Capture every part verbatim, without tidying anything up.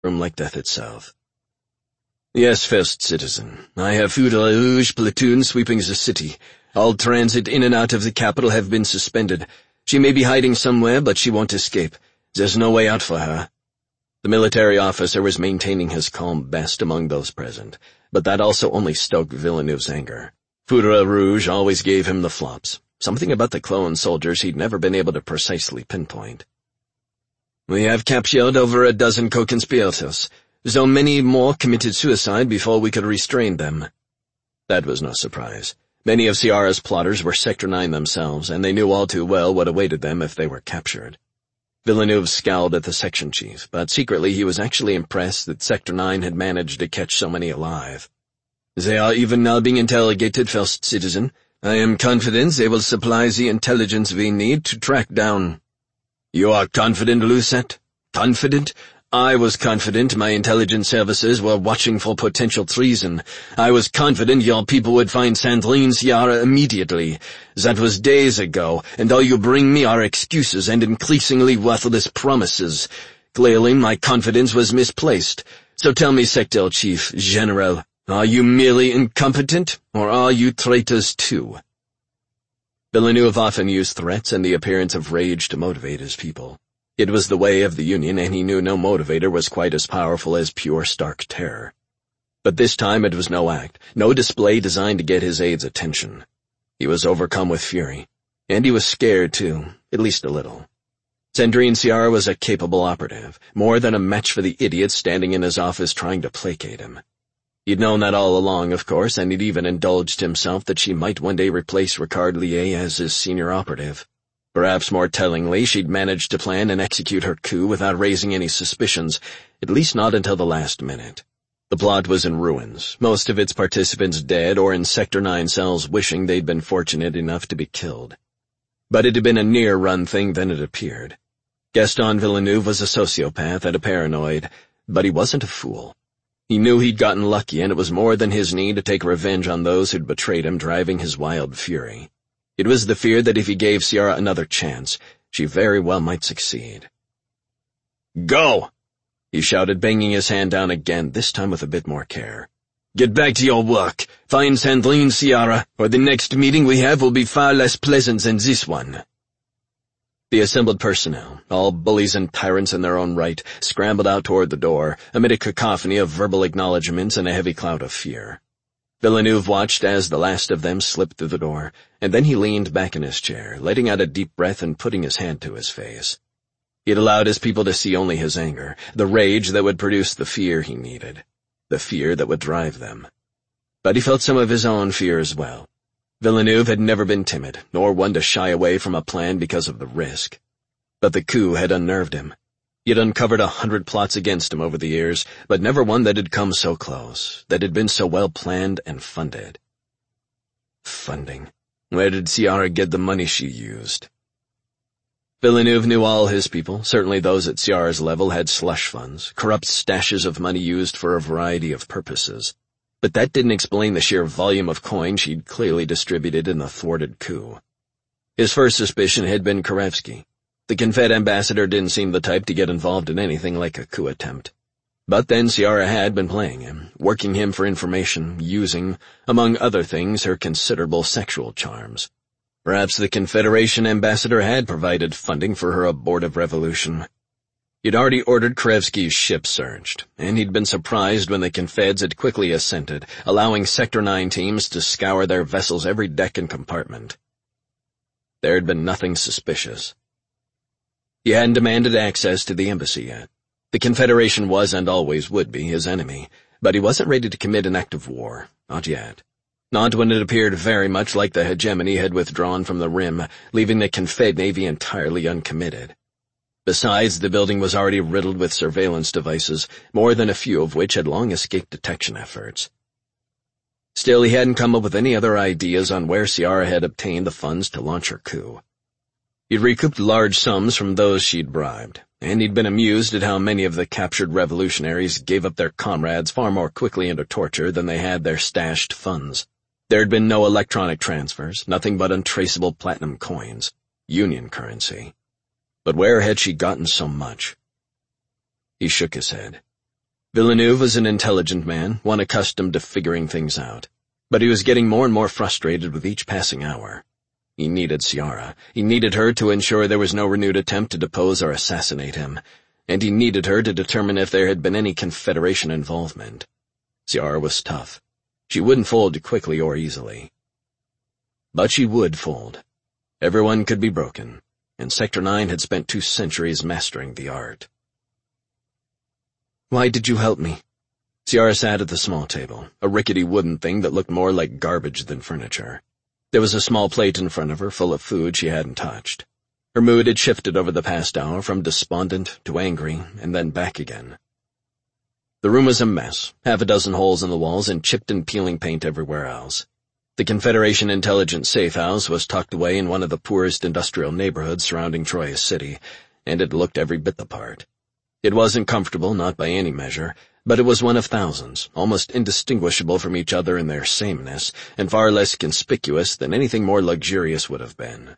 room like death itself. Yes, first citizen. I have Foudre Rouge platoon sweeping the city. All transit in and out of the capital have been suspended. She may be hiding somewhere, but she won't escape. There's no way out for her. The military officer was maintaining his calm best among those present, but that also only stoked Villeneuve's anger. Foudre Rouge always gave him the flops, something about the clone soldiers he'd never been able to precisely pinpoint. We have captured over a dozen co-conspirators, though many more committed suicide before we could restrain them. That was no surprise. Many of Ciara's plotters were Sector nine themselves, and they knew all too well what awaited them if they were captured. Villeneuve scowled at the section chief, but secretly he was actually impressed that Sector nine had managed to catch so many alive. They are even now being interrogated, first citizen. I am confident they will supply the intelligence we need to track down. You are confident, Lucette? Confident? I was confident my intelligence services were watching for potential treason. I was confident your people would find Sandrine Ciara immediately. That was days ago, and all you bring me are excuses and increasingly worthless promises. Clearly my confidence was misplaced. So tell me, Sector Chief, General, are you merely incompetent, or are you traitors too? Villeneuve often used threats and the appearance of rage to motivate his people. It was the way of the Union, and he knew no motivator was quite as powerful as pure stark terror. But this time it was no act, no display designed to get his aide's attention. He was overcome with fury, and he was scared too, at least a little. Sandrine Ciara was a capable operative, more than a match for the idiot standing in his office trying to placate him. He'd known that all along, of course, and he'd even indulged himself that she might one day replace Ricard Lier as his senior operative. Perhaps more tellingly, she'd managed to plan and execute her coup without raising any suspicions, at least not until the last minute. The plot was in ruins, most of its participants dead or in Sector nine cells wishing they'd been fortunate enough to be killed. But it had been a near-run thing than it appeared. Gaston Villeneuve was a sociopath and a paranoid, but he wasn't a fool. He knew he'd gotten lucky, and it was more than his need to take revenge on those who'd betrayed him driving his wild fury. It was the fear that if he gave Ciara another chance, she very well might succeed. Go! He shouted, banging his hand down again, this time with a bit more care. Get back to your work. Find Sandrine Ciara, or the next meeting we have will be far less pleasant than this one. The assembled personnel, all bullies and tyrants in their own right, scrambled out toward the door, amid a cacophony of verbal acknowledgments and a heavy cloud of fear. Villeneuve watched as the last of them slipped through the door, and then he leaned back in his chair, letting out a deep breath and putting his hand to his face. He had allowed his people to see only his anger, the rage that would produce the fear he needed, the fear that would drive them. But he felt some of his own fear as well. Villeneuve had never been timid, nor one to shy away from a plan because of the risk. But the coup had unnerved him. He had uncovered a hundred plots against him over the years, but never one that had come so close, that had been so well planned and funded. Funding. Where did Ciara get the money she used? Villeneuve knew all his people, certainly those at Ciara's level had slush funds, corrupt stashes of money used for a variety of purposes. But that didn't explain the sheer volume of coin she'd clearly distributed in the thwarted coup. His first suspicion had been Karevsky. The Confed ambassador didn't seem the type to get involved in anything like a coup attempt. But then Ciara had been playing him, working him for information, using, among other things, her considerable sexual charms. Perhaps the Confederation ambassador had provided funding for her abortive revolution. He'd already ordered Karevsky's ship searched, and he'd been surprised when the Confeds had quickly assented, allowing Sector nine teams to scour their vessels' every deck and compartment. There had been nothing suspicious. He hadn't demanded access to the embassy yet. The Confederation was and always would be his enemy, but he wasn't ready to commit an act of war, not yet. Not when it appeared very much like the hegemony had withdrawn from the Rim, leaving the Confed Navy entirely uncommitted. Besides, the building was already riddled with surveillance devices, more than a few of which had long escaped detection efforts. Still, he hadn't come up with any other ideas on where Ciara had obtained the funds to launch her coup. He'd recouped large sums from those she'd bribed, and he'd been amused at how many of the captured revolutionaries gave up their comrades far more quickly into torture than they had their stashed funds. There had been no electronic transfers, nothing but untraceable platinum coins, Union currency. But where had she gotten so much? He shook his head. Villeneuve was an intelligent man, one accustomed to figuring things out. But he was getting more and more frustrated with each passing hour. He needed Ciara. He needed her to ensure there was no renewed attempt to depose or assassinate him. And he needed her to determine if there had been any Confederation involvement. Ciara was tough. She wouldn't fold quickly or easily. But she would fold. Everyone could be broken, and Sector nine had spent two centuries mastering the art. "Why did you help me?" Ciara sat at the small table, a rickety wooden thing that looked more like garbage than furniture. There was a small plate in front of her full of food she hadn't touched. Her mood had shifted over the past hour from despondent to angry, and then back again. The room was a mess, half a dozen holes in the walls and chipped and peeling paint everywhere else. The Confederation intelligence safe house was tucked away in one of the poorest industrial neighborhoods surrounding Troia City, and it looked every bit the part. It wasn't comfortable, not by any measure, but it was one of thousands, almost indistinguishable from each other in their sameness, and far less conspicuous than anything more luxurious would have been.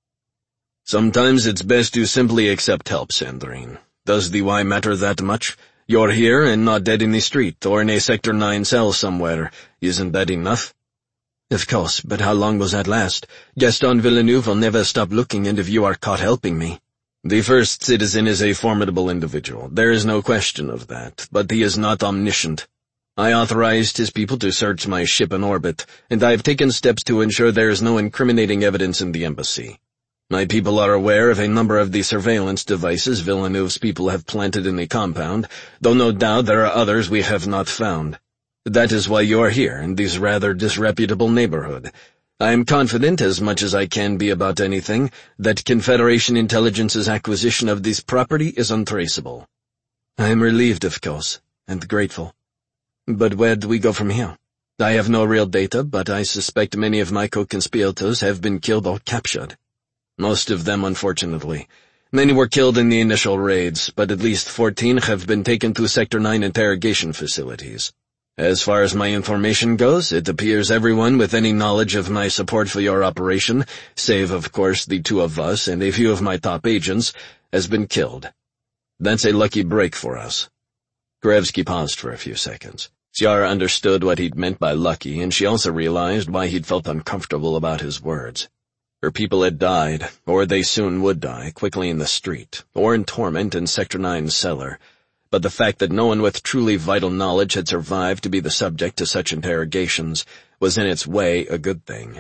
"Sometimes it's best to simply accept help, Sandrine. Does the why matter that much? You're here and not dead in the street, or in a Sector nine cell somewhere. Isn't that enough?" "Of course, but how long will that last? Gaston Villeneuve will never stop looking, and if you are caught helping me—" "The First Citizen is a formidable individual. There is no question of that, but he is not omniscient. I authorized his people to search my ship in orbit, and I have taken steps to ensure there is no incriminating evidence in the embassy. My people are aware of a number of the surveillance devices Villeneuve's people have planted in the compound, though no doubt there are others we have not found. That is why you are here, in this rather disreputable neighborhood. I am confident, as much as I can be about anything, that Confederation Intelligence's acquisition of this property is untraceable." "I am relieved, of course, and grateful. But where do we go from here? I have no real data, but I suspect many of my co-conspirators have been killed or captured." "Most of them, unfortunately. Many were killed in the initial raids, but at least fourteen have been taken to Sector nine interrogation facilities. As far as my information goes, it appears everyone with any knowledge of my support for your operation, save, of course, the two of us and a few of my top agents, has been killed. That's a lucky break for us." Gorevsky paused for a few seconds. Ciara understood what he'd meant by lucky, and she also realized why he'd felt uncomfortable about his words. Her people had died, or they soon would die, quickly in the street, or in torment in Sector nine's cellar, but the fact that no one with truly vital knowledge had survived to be the subject to such interrogations was in its way a good thing.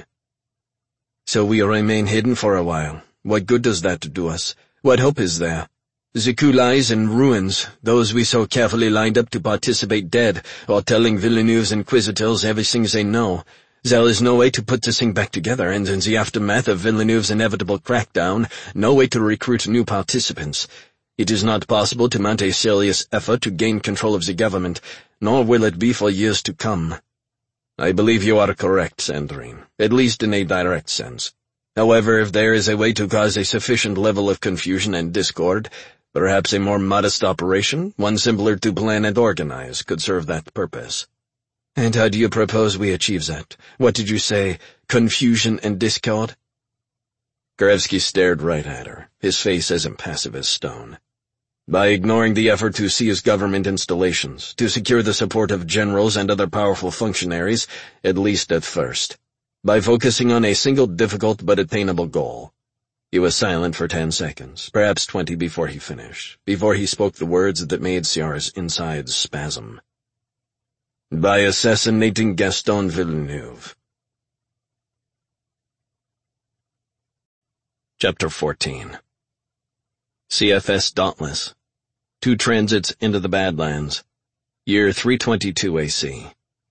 "So we remain hidden for a while. What good does that do us? What hope is there? Zaku lies in ruins, those we so carefully lined up to participate dead, or telling Villeneuve's inquisitors everything they know. There is no way to put this thing back together, and in the aftermath of Villeneuve's inevitable crackdown, no way to recruit new participants. It is not possible to mount a serious effort to gain control of the government, nor will it be for years to come." "I believe you are correct, Sandrine, at least in a direct sense. However, if there is a way to cause a sufficient level of confusion and discord, perhaps a more modest operation, one simpler to plan and organize, could serve that purpose." "And how do you propose we achieve that? What did you say? Confusion and discord?" Gorevsky stared right at her, his face as impassive as stone. "By ignoring the effort to seize government installations, to secure the support of generals and other powerful functionaries, at least at first. By focusing on a single difficult but attainable goal." He was silent for ten seconds, perhaps twenty before he finished, before he spoke the words that made Ciara's insides spasm. "By assassinating Gaston Villeneuve." Chapter fourteen. C F S Dauntless. Two transits into the Badlands. Year three twenty-two A C.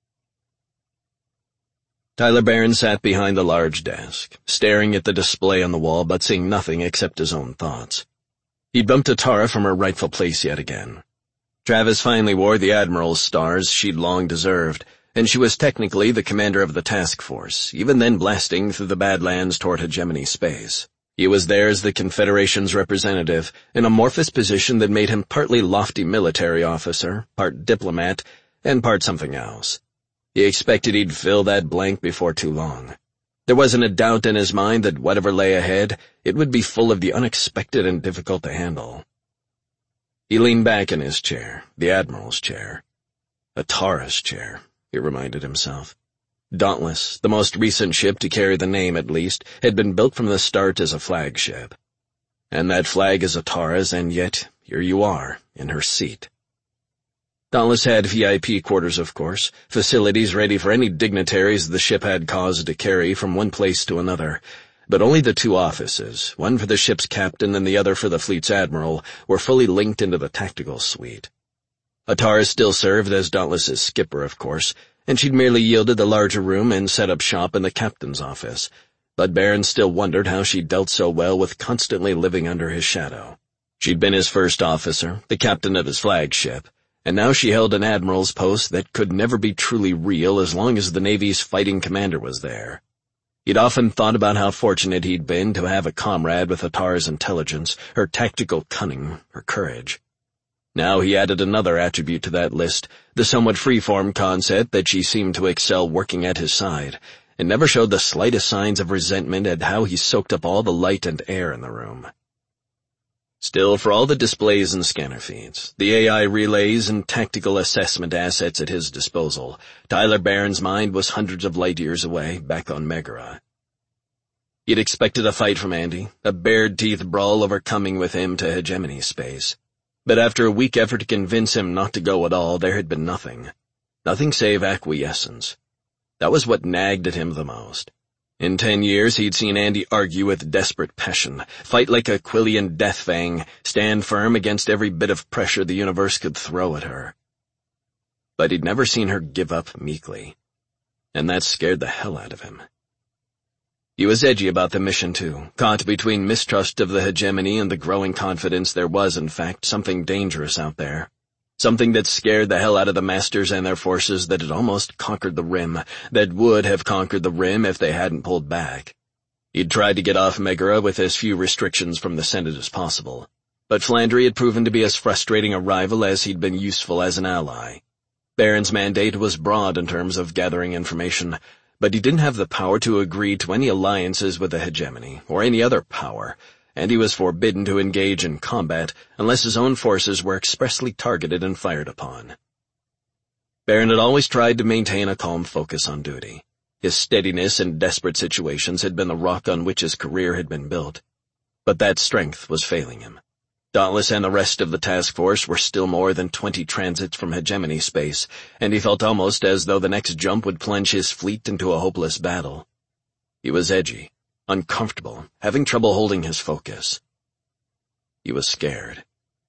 Tyler Barron sat behind the large desk, staring at the display on the wall but seeing nothing except his own thoughts. He bumped Atara from her rightful place yet again. Travis finally wore the Admiral's stars she'd long deserved, and she was technically the commander of the task force, even then blasting through the Badlands toward hegemony space. He was there as the Confederation's representative, an amorphous position that made him partly lofty military officer, part diplomat, and part something else. He expected he'd fill that blank before too long. There wasn't a doubt in his mind that whatever lay ahead, it would be full of the unexpected and difficult to handle. He leaned back in his chair, the Admiral's chair. Atara's chair, he reminded himself. Dauntless, the most recent ship to carry the name at least, had been built from the start as a flagship. And that flag is Atara's, and yet here you are, in her seat. Dauntless had V I P quarters, of course, facilities ready for any dignitaries the ship had cause to carry from one place to another, but only the two offices, one for the ship's captain and the other for the fleet's admiral, were fully linked into the tactical suite. Atara still served as Dauntless's skipper, of course, and she'd merely yielded the larger room and set up shop in the captain's office, but Baron still wondered how she dealt so well with constantly living under his shadow. She'd been his first officer, the captain of his flagship, and now she held an admiral's post that could never be truly real as long as the Navy's fighting commander was there. He'd often thought about how fortunate he'd been to have a comrade with Atara's intelligence, her tactical cunning, her courage. Now he added another attribute to that list, the somewhat free-form concept that she seemed to excel working at his side, and never showed the slightest signs of resentment at how he soaked up all the light and air in the room. Still, for all the displays and scanner feeds, the A I relays and tactical assessment assets at his disposal, Tyler Baron's mind was hundreds of light-years away, back on Megara. He'd expected a fight from Andy, a bared-teeth brawl over coming with him to hegemony space. But after a weak effort to convince him not to go at all, there had been nothing. Nothing save acquiescence. That was what nagged at him the most. In ten years, he'd seen Andy argue with desperate passion, fight like a Quillian Deathfang, stand firm against every bit of pressure the universe could throw at her. But he'd never seen her give up meekly, and that scared the hell out of him. He was edgy about the mission, too, caught between mistrust of the hegemony and the growing confidence there was, in fact, something dangerous out there. Something that scared the hell out of the Masters and their forces that had almost conquered the Rim, that would have conquered the Rim if they hadn't pulled back. He'd tried to get off Megara with as few restrictions from the Senate as possible, but Flandre had proven to be as frustrating a rival as he'd been useful as an ally. Baron's mandate was broad in terms of gathering information, but he didn't have the power to agree to any alliances with the hegemony, or any other power, and he was forbidden to engage in combat unless his own forces were expressly targeted and fired upon. Baron had always tried to maintain a calm focus on duty. His steadiness in desperate situations had been the rock on which his career had been built. But that strength was failing him. Dauntless and the rest of the task force were still more than twenty transits from hegemony space, and he felt almost as though the next jump would plunge his fleet into a hopeless battle. He was edgy, uncomfortable, having trouble holding his focus. He was scared.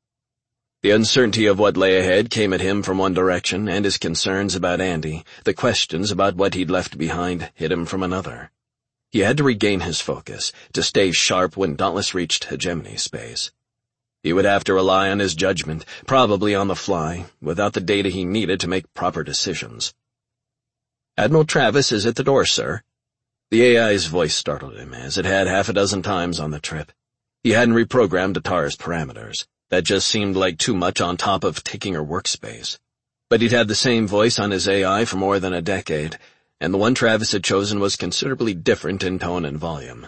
The uncertainty of what lay ahead came at him from one direction, and his concerns about Andy, the questions about what he'd left behind, hit him from another. He had to regain his focus, to stay sharp when Dauntless reached hegemony space. He would have to rely on his judgment, probably on the fly, without the data he needed to make proper decisions. "Admiral Travis is at the door, sir." The A I's voice startled him, as it had half a dozen times on the trip. He hadn't reprogrammed Atara's parameters. That just seemed like too much on top of taking her workspace. But he'd had the same voice on his A I for more than a decade, and the one Travis had chosen was considerably different in tone and volume.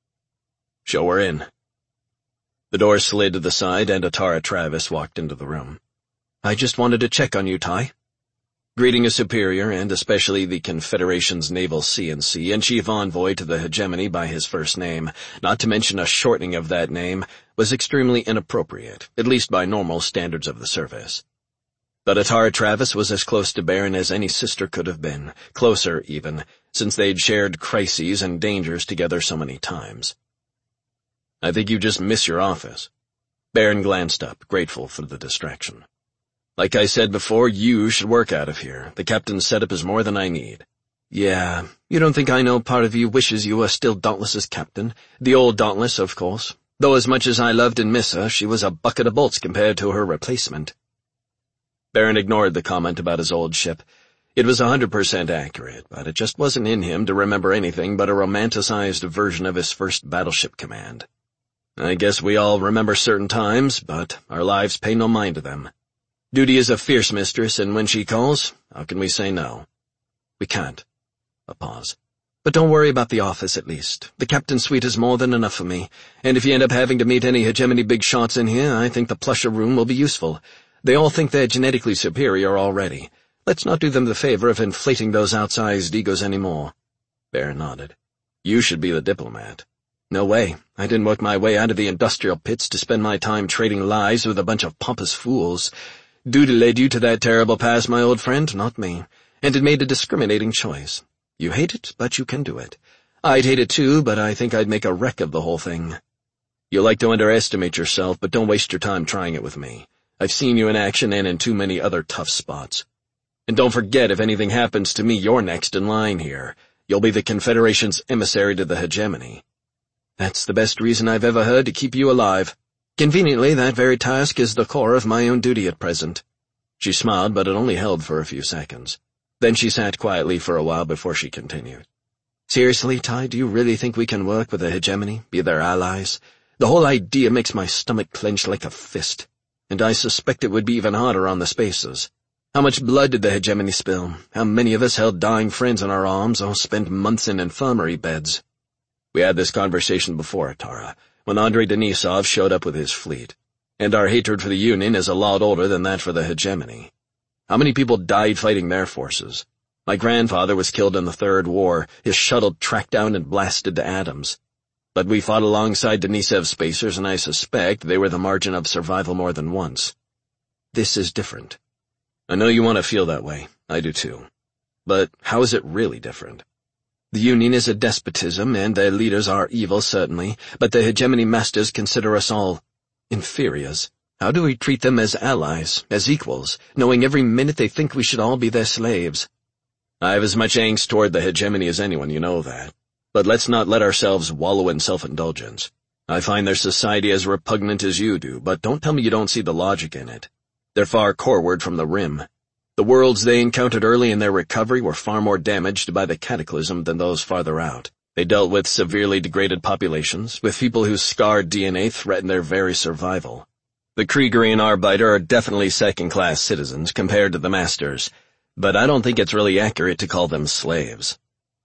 "Show her in." The door slid to the side, and Atara Travis walked into the room. "I just wanted to check on you, Ty." Greeting a superior, and especially the Confederation's naval C N C and chief envoy to the hegemony by his first name, not to mention a shortening of that name, was extremely inappropriate, at least by normal standards of the service. But Atara Travis was as close to Baron as any sister could have been, closer even, since they'd shared crises and dangers together so many times. "I think you just miss your office." Baron glanced up, grateful for the distraction. "Like I said before, you should work out of here. The captain's setup is more than I need." "Yeah, you don't think I know part of you wishes you were still Dauntless's captain? The old Dauntless, of course. Though as much as I loved and miss her, she was a bucket of bolts compared to her replacement." Baron ignored the comment about his old ship. It was a hundred percent accurate, but it just wasn't in him to remember anything but a romanticized version of his first battleship command. "I guess we all remember certain times, but our lives pay no mind to them. Duty is a fierce mistress, and when she calls, how can we say no?" "We can't." A pause. But don't worry about the office, at least. The captain's suite is more than enough for me, and if you end up having to meet any hegemony big shots in here, I think the plusher room will be useful. They all think they're genetically superior already. Let's not do them the favor of inflating those outsized egos anymore." Baron nodded. "You should be the diplomat." "No way. I didn't work my way out of the industrial pits to spend my time trading lies with a bunch of pompous fools. Duty led you to that terrible past, my old friend, not me, and it made a discriminating choice. You hate it, but you can do it. I'd hate it too, but I think I'd make a wreck of the whole thing. You like to underestimate yourself, but don't waste your time trying it with me. I've seen you in action and in too many other tough spots. And don't forget, if anything happens to me, you're next in line here. You'll be the Confederation's emissary to the hegemony. That's the best reason I've ever heard to keep you alive. Conveniently, that very task is the core of my own duty at present." She smiled, but it only held for a few seconds. Then she sat quietly for a while before she continued. "Seriously, Ty, do you really think we can work with the hegemony, be their allies? The whole idea makes my stomach clench like a fist, and I suspect it would be even harder on the spacers. How much blood did the hegemony spill? How many of us held dying friends in our arms or spent months in infirmary beds? We had this conversation before, Tara, when Andrei Denisov showed up with his fleet, and our hatred for the Union is a lot older than that for the hegemony. How many people died fighting their forces? My grandfather was killed in the Third War, his shuttle tracked down and blasted to atoms. But we fought alongside Denisov's spacers, and I suspect they were the margin of survival more than once. This is different. I know you want to feel that way. I do too. But how is it really different? The Union is a despotism, and their leaders are evil, certainly, but the hegemony masters consider us all inferiors. How do we treat them as allies, as equals, knowing every minute they think we should all be their slaves? I have as much angst toward the hegemony as anyone, you know that. But let's not let ourselves wallow in self-indulgence. I find their society as repugnant as you do, but don't tell me you don't see the logic in it. They're far coreward from the rim. The worlds they encountered early in their recovery were far more damaged by the cataclysm than those farther out. They dealt with severely degraded populations, with people whose scarred D N A threatened their very survival. The Kriegerian Arbeiter are definitely second-class citizens compared to the masters, but I don't think it's really accurate to call them slaves.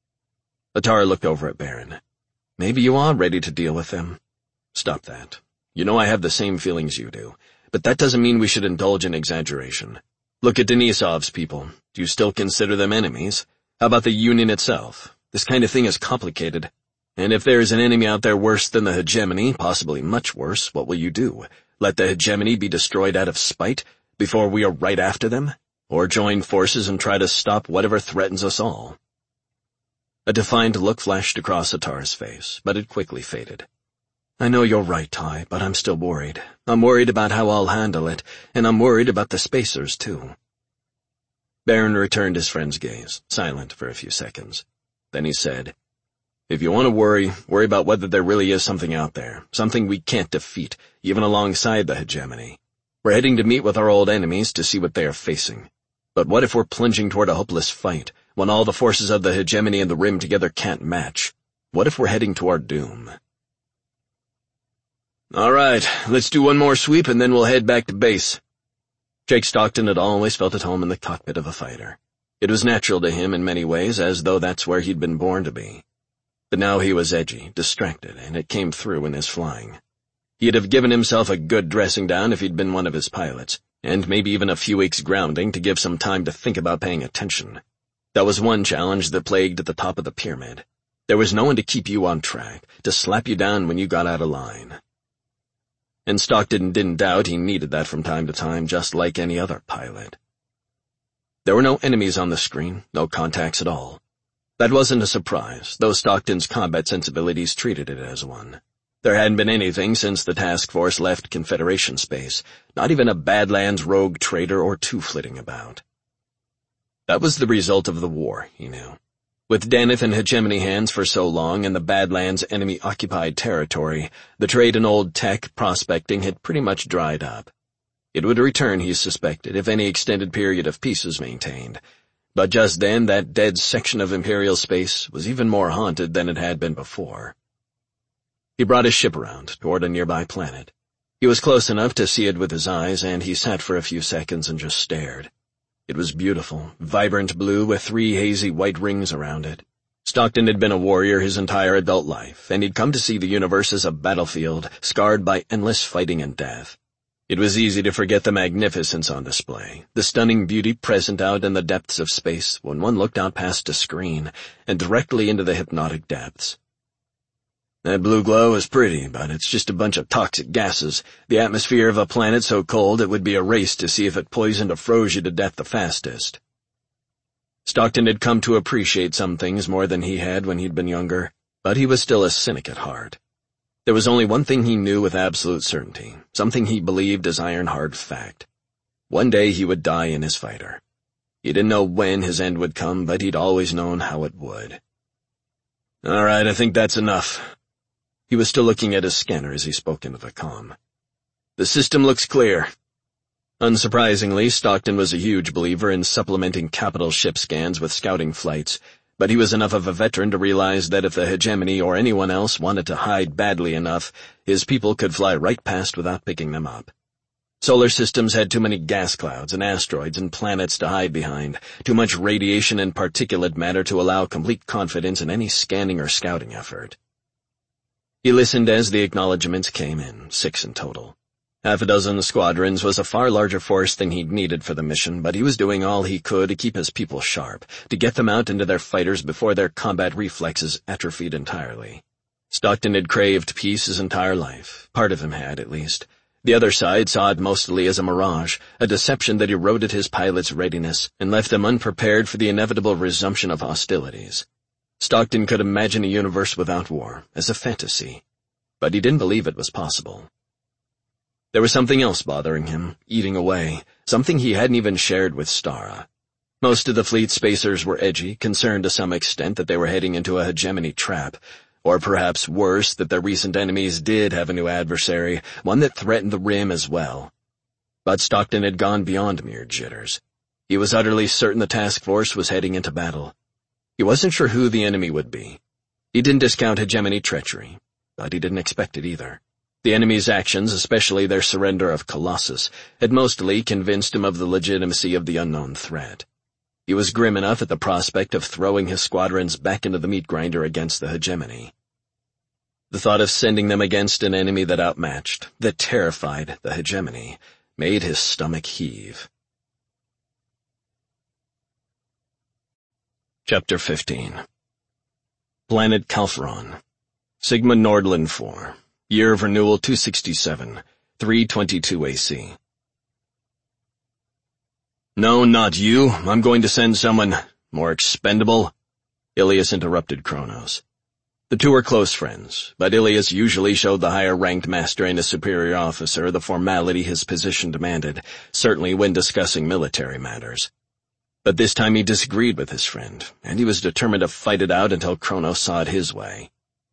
Atara looked over at Baron. Maybe you are ready to deal with them. Stop that. You know I have the same feelings you do, but that doesn't mean we should indulge in exaggeration. Look at Denisov's people. Do you still consider them enemies? How about the Union itself? This kind of thing is complicated. And if there is an enemy out there worse than the hegemony, possibly much worse, what will you do? Let the hegemony be destroyed out of spite before we are right after them? Or join forces and try to stop whatever threatens us all? A defiant look flashed across Atara's face, but it quickly faded. I know you're right, Ty, but I'm still worried. I'm worried about how I'll handle it, and I'm worried about the spacers, too. Baron returned his friend's gaze, silent for a few seconds. Then he said, If you want to worry, worry about whether there really is something out there, something we can't defeat, even alongside the hegemony. We're heading to meet with our old enemies to see what they are facing. But what if we're plunging toward a hopeless fight, when all the forces of the hegemony and the Rim together can't match? What if we're heading to our doom? All right, let's do one more sweep and then we'll head back to base. Jake Stockton had always felt at home in the cockpit of a fighter. It was natural to him in many ways, as though that's where he'd been born to be. But now he was edgy, distracted, and it came through in his flying. He'd have given himself a good dressing down if he'd been one of his pilots, and maybe even a few weeks grounding to give some time to think about paying attention. That was one challenge that plagued at the top of the pyramid. There was no one to keep you on track, to slap you down when you got out of line. And Stockton didn't doubt he needed that from time to time, just like any other pilot. There were no enemies on the screen, no contacts at all. That wasn't a surprise, though Stockton's combat sensibilities treated it as one. There hadn't been anything since the task force left Confederation space, not even a Badlands rogue trader or two flitting about. That was the result of the war, he knew. With Daneth in hegemony hands for so long and the Badlands enemy-occupied territory, the trade in old tech prospecting had pretty much dried up. It would return, he suspected, if any extended period of peace was maintained. But just then, that dead section of Imperial space was even more haunted than it had been before. He brought his ship around, toward a nearby planet. He was close enough to see it with his eyes, and he sat for a few seconds and just stared. It was beautiful, vibrant blue with three hazy white rings around it. Stockton had been a warrior his entire adult life, and he'd come to see the universe as a battlefield scarred by endless fighting and death. It was easy to forget the magnificence on display, the stunning beauty present out in the depths of space when one looked out past a screen and directly into the hypnotic depths. That blue glow is pretty, but it's just a bunch of toxic gases, the atmosphere of a planet so cold it would be a race to see if it poisoned or froze you to death the fastest. Stockton had come to appreciate some things more than he had when he'd been younger, but he was still a cynic at heart. There was only one thing he knew with absolute certainty, something he believed as iron-hard fact. One day he would die in his fighter. He didn't know when his end would come, but he'd always known how it would. All right, I think that's enough. He was still looking at his scanner as he spoke into the comm. The system looks clear. Unsurprisingly, Stockton was a huge believer in supplementing capital ship scans with scouting flights, but he was enough of a veteran to realize that if the hegemony or anyone else wanted to hide badly enough, his people could fly right past without picking them up. Solar systems had too many gas clouds and asteroids and planets to hide behind, too much radiation and particulate matter to allow complete confidence in any scanning or scouting effort. He listened as the acknowledgments came in, six in total. Half a dozen squadrons was a far larger force than he'd needed for the mission, but he was doing all he could to keep his people sharp, to get them out into their fighters before their combat reflexes atrophied entirely. Stockton had craved peace his entire life. Part of him had, at least. The other side saw it mostly as a mirage, a deception that eroded his pilots' readiness and left them unprepared for the inevitable resumption of hostilities. Stockton could imagine a universe without war, as a fantasy, but he didn't believe it was possible. There was something else bothering him, eating away, something he hadn't even shared with Stara. Most of the fleet spacers were edgy, concerned to some extent that they were heading into a hegemony trap, or perhaps worse, that their recent enemies did have a new adversary, one that threatened the Rim as well. But Stockton had gone beyond mere jitters. He was utterly certain the task force was heading into battle. He wasn't sure who the enemy would be. He didn't discount hegemony treachery, but he didn't expect it either. The enemy's actions, especially their surrender of Colossus, had mostly convinced him of the legitimacy of the unknown threat. He was grim enough at the prospect of throwing his squadrons back into the meat grinder against the hegemony. The thought of sending them against an enemy that outmatched, that terrified the hegemony, made his stomach heave. Chapter fifteen. Planet Calpheron. Sigma Nordland four. Year of renewal two sixty-seven, three twenty-two A C. No, not you. I'm going to send someone more expendable. Ilias interrupted Kronos. The two were close friends, but Ilias usually showed the higher-ranked master and a superior officer the formality his position demanded, certainly when discussing military matters. But this time he disagreed with his friend, and he was determined to fight it out until Kronos saw it his way.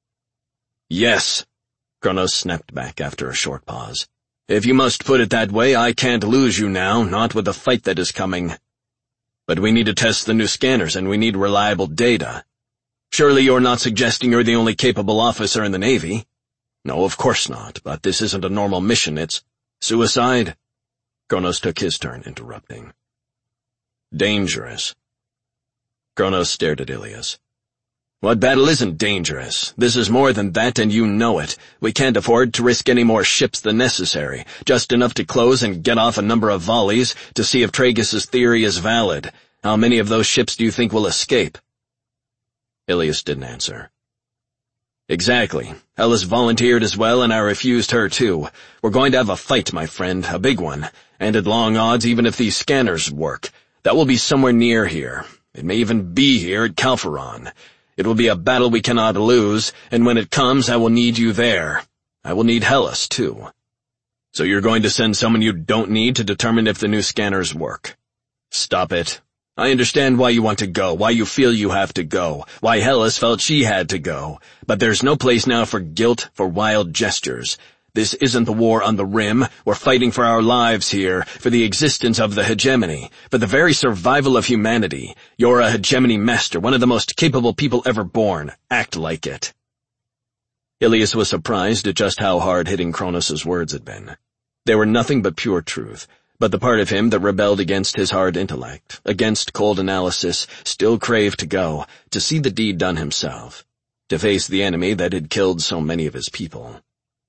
Yes, Kronos snapped back after a short pause. If you must put it that way, I can't lose you now, not with the fight that is coming. But we need to test the new scanners, and we need reliable data. Surely you're not suggesting you're the only capable officer in the Navy? No, of course not, but this isn't a normal mission, it's suicide. Kronos took his turn, interrupting. Dangerous. Kronos stared at Ilias. What battle isn't dangerous? This is more than that, and you know it. We can't afford to risk any more ships than necessary, just enough to close and get off a number of volleys to see if Tragis's theory is valid. How many of those ships do you think will escape? Ilias didn't answer. Exactly. Hellas volunteered as well, and I refused her too. We're going to have a fight, my friend, a big one, and at long odds even if these scanners work. That will be somewhere near here. It may even be here at Calpheron. It will be a battle we cannot lose, and when it comes I will need you there. I will need Hellas, too. So you're going to send someone you don't need to determine if the new scanners work. Stop it. I understand why you want to go, why you feel you have to go, why Hellas felt she had to go, but there's no place now for guilt, for wild gestures. This isn't the war on the Rim. We're fighting for our lives here, for the existence of the hegemony, for the very survival of humanity. You're a hegemony master, one of the most capable people ever born. Act like it. Ilias was surprised at just how hard-hitting Kronos' words had been. They were nothing but pure truth, But the part of him that rebelled against his hard intellect, against cold analysis, still craved to go, to see the deed done himself, to face the enemy that had killed so many of his people.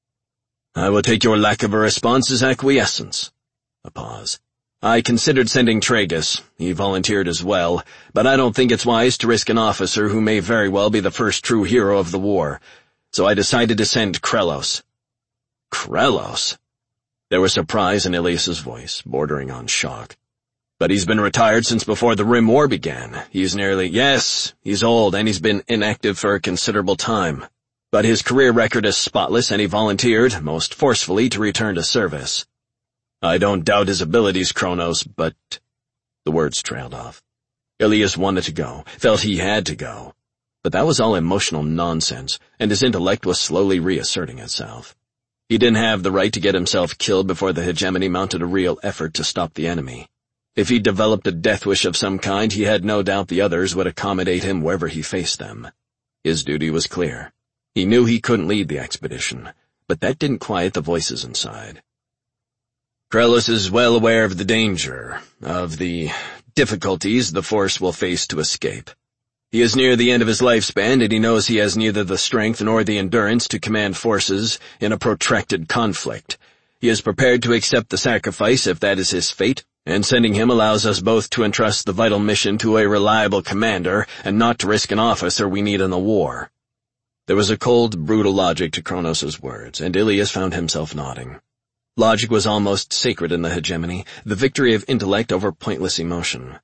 "I will take your lack of a response as acquiescence." A pause. "I considered sending Tragus. He volunteered as well, but I don't think it's wise to risk an officer who may very well be the first true hero of the war, so I decided to send Krelos." "Krelos?" There was surprise in Ilias's voice, bordering on shock. "But he's been retired since before the Rim War began. He's nearly— Yes, he's old, and he's been inactive for a considerable time. But his career record is spotless, and he volunteered, most forcefully, to return to service. I don't doubt his abilities, Kronos, but—" The words trailed off. Ilias wanted to go, felt he had to go. But that was all emotional nonsense, and his intellect was slowly reasserting itself. He didn't have the right to get himself killed before the hegemony mounted a real effort to stop the enemy. If he developed a death wish of some kind, he had no doubt the others would accommodate him wherever he faced them. His duty was clear. He knew he couldn't lead the expedition, but that didn't quiet the voices inside. Krelos is well aware of the danger, of the difficulties the Force will face to escape. He is near the end of his lifespan, and he knows he has neither the strength nor the endurance to command forces in a protracted conflict. He is prepared to accept the sacrifice if that is his fate, and sending him allows us both to entrust the vital mission to a reliable commander and not to risk an officer we need in the war." There was a cold, brutal logic to Kronos' words, and Ilias found himself nodding. Logic was almost sacred in the hegemony, the victory of intellect over pointless emotion.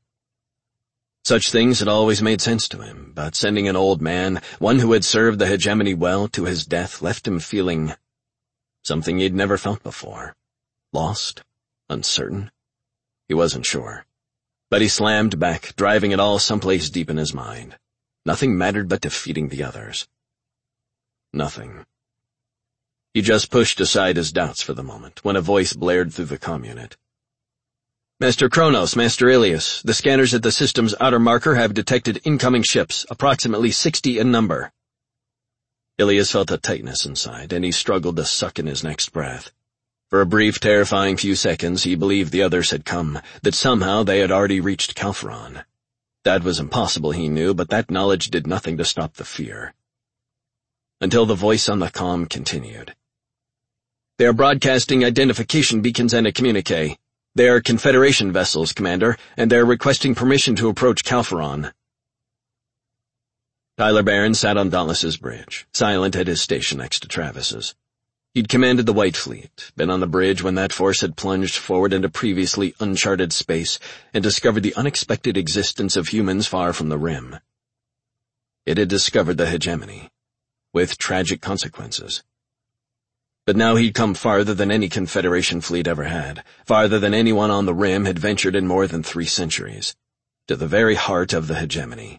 Such things had always made sense to him, but sending an old man, one who had served the hegemony well, to his death left him feeling something he'd never felt before. Lost? Uncertain? He wasn't sure. But he slammed back, driving it all someplace deep in his mind. Nothing mattered but defeating the others. Nothing. He just pushed aside his doubts for the moment, when a voice blared through the comm unit. "Master Kronos, Master Ilias, the scanners at the system's outer marker have detected incoming ships, approximately sixty in number." Ilias felt a tightness inside, and he struggled to suck in his next breath. For a brief, terrifying few seconds, he believed the others had come, that somehow they had already reached Calpheron. That was impossible, he knew, but that knowledge did nothing to stop the fear. Until the voice on the comm continued. "They are broadcasting identification beacons and a communique. They are Confederation vessels, Commander, and they are requesting permission to approach Calpheron." Tyler Barron sat on Dauntless's bridge, silent at his station next to Travis's. He'd commanded the White Fleet, been on the bridge when that force had plunged forward into previously uncharted space and discovered the unexpected existence of humans far from the Rim. It had discovered the hegemony, with tragic consequences. But now he'd come farther than any Confederation fleet ever had, farther than anyone on the Rim had ventured in more than three centuries, to the very heart of the hegemony.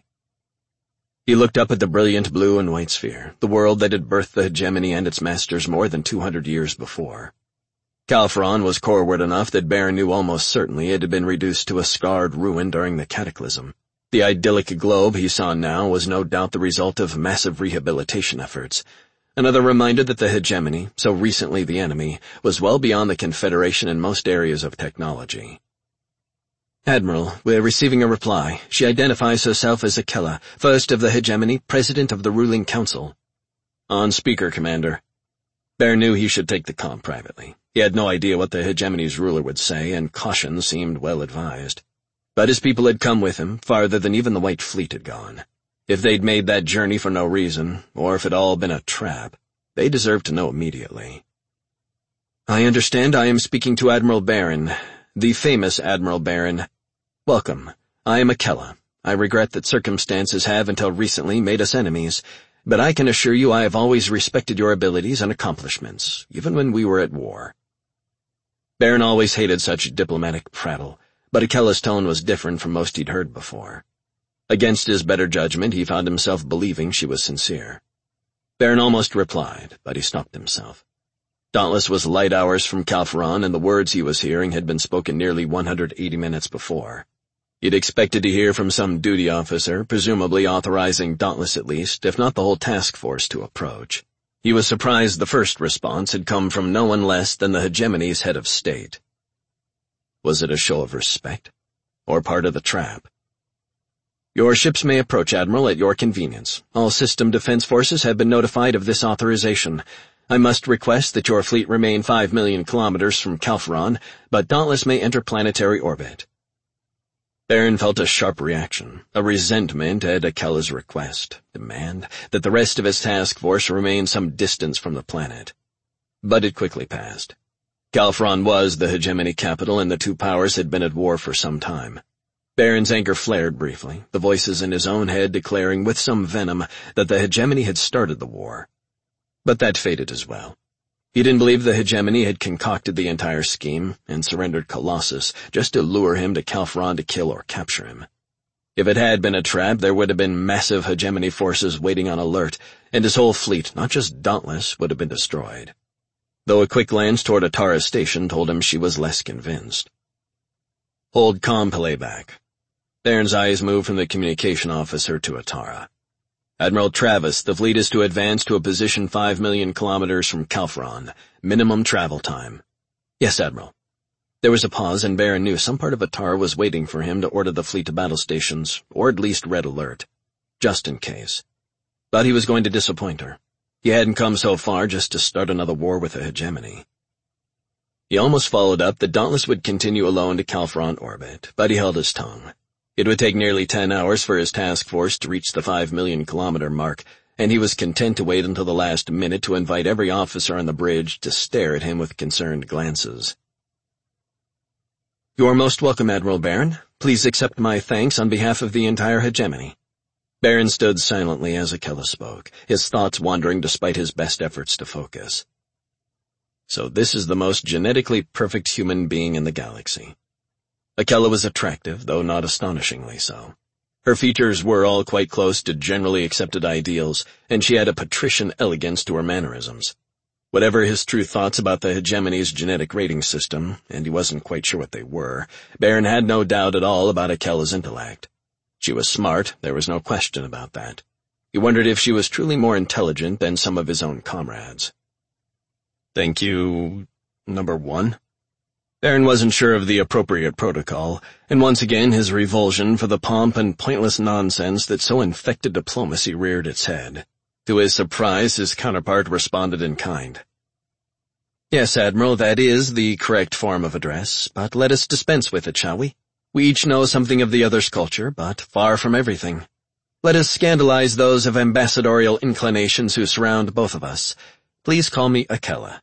He looked up at the brilliant blue and white sphere, the world that had birthed the hegemony and its masters more than two hundred years before. Calpheron was coreward enough that Baron knew almost certainly it had been reduced to a scarred ruin during the Cataclysm. The idyllic globe he saw now was no doubt the result of massive rehabilitation efforts, another reminder that the hegemony, so recently the enemy, was well beyond the Confederation in most areas of technology. "Admiral, we're receiving a reply. She identifies herself as Akella, first of the hegemony, president of the ruling council." "On speaker, Commander." Bear knew he should take the comm privately. He had no idea what the hegemony's ruler would say, and caution seemed well advised. But his people had come with him, farther than even the White Fleet had gone. If they'd made that journey for no reason, or if it all been a trap, they deserved to know immediately. "I understand I am speaking to Admiral Barron, the famous Admiral Barron. Welcome. I am Akella. I regret that circumstances have until recently made us enemies, but I can assure you I have always respected your abilities and accomplishments, even when we were at war." Barron always hated such diplomatic prattle, but Akella's tone was different from most he'd heard before. Against his better judgment, he found himself believing she was sincere. Barron almost replied, but he stopped himself. Dauntless was light hours from Calpheron, and the words he was hearing had been spoken nearly one hundred eighty minutes before. He'd expected to hear from some duty officer, presumably authorizing Dauntless at least, if not the whole task force, to approach. He was surprised the first response had come from no one less than the hegemony's head of state. Was it a show of respect? Or part of the trap? Your ships may approach, Admiral, at your convenience. All system defense forces have been notified of this authorization. I must request that your fleet remain five million kilometers from Calpheron, but Dauntless may enter planetary orbit. Baron felt a sharp reaction, a resentment at Akella's request, demand that the rest of his task force remain some distance from the planet. But it quickly passed. Calpheron was the hegemony capital, and the two powers had been at war for some time. Baron's anger flared briefly, the voices in his own head declaring with some venom that the hegemony had started the war. But that faded as well. He didn't believe the hegemony had concocted the entire scheme and surrendered Colossus just to lure him to Calpheron to kill or capture him. If it had been a trap, there would have been massive hegemony forces waiting on alert, and his whole fleet, not just Dauntless, would have been destroyed. Though a quick glance toward Atara's station told him she was less convinced. Hold comm playback. Baron's eyes moved from the communication officer to Atara. Admiral Travis, the fleet is to advance to a position five million kilometers from Calpheron. Minimum travel time. Yes, Admiral. There was a pause, and Baron knew some part of Atara was waiting for him to order the fleet to battle stations, or at least red alert, just in case. But he was going to disappoint her. He hadn't come so far just to start another war with a hegemony. He almost followed up that Dauntless would continue alone to Calpheron orbit, but he held his tongue. It would take nearly ten hours for his task force to reach the five million kilometer mark, and he was content to wait until the last minute to invite every officer on the bridge to stare at him with concerned glances. You are most welcome, Admiral Baron. Please accept my thanks on behalf of the entire hegemony. Baron stood silently as Akella spoke, his thoughts wandering despite his best efforts to focus. So this is the most genetically perfect human being in the galaxy. Akella was attractive, though not astonishingly so. Her features were all quite close to generally accepted ideals, and she had a patrician elegance to her mannerisms. Whatever his true thoughts about the hegemony's genetic rating system, and he wasn't quite sure what they were, Baron had no doubt at all about Akella's intellect. She was smart, there was no question about that. He wondered if she was truly more intelligent than some of his own comrades. Thank you, number one. Baron wasn't sure of the appropriate protocol, and once again his revulsion for the pomp and pointless nonsense that so infected diplomacy reared its head. To his surprise, his counterpart responded in kind. Yes, Admiral, that is the correct form of address, but let us dispense with it, shall we? We each know something of the other's culture, but far from everything. Let us scandalize those of ambassadorial inclinations who surround both of us. Please call me Akella.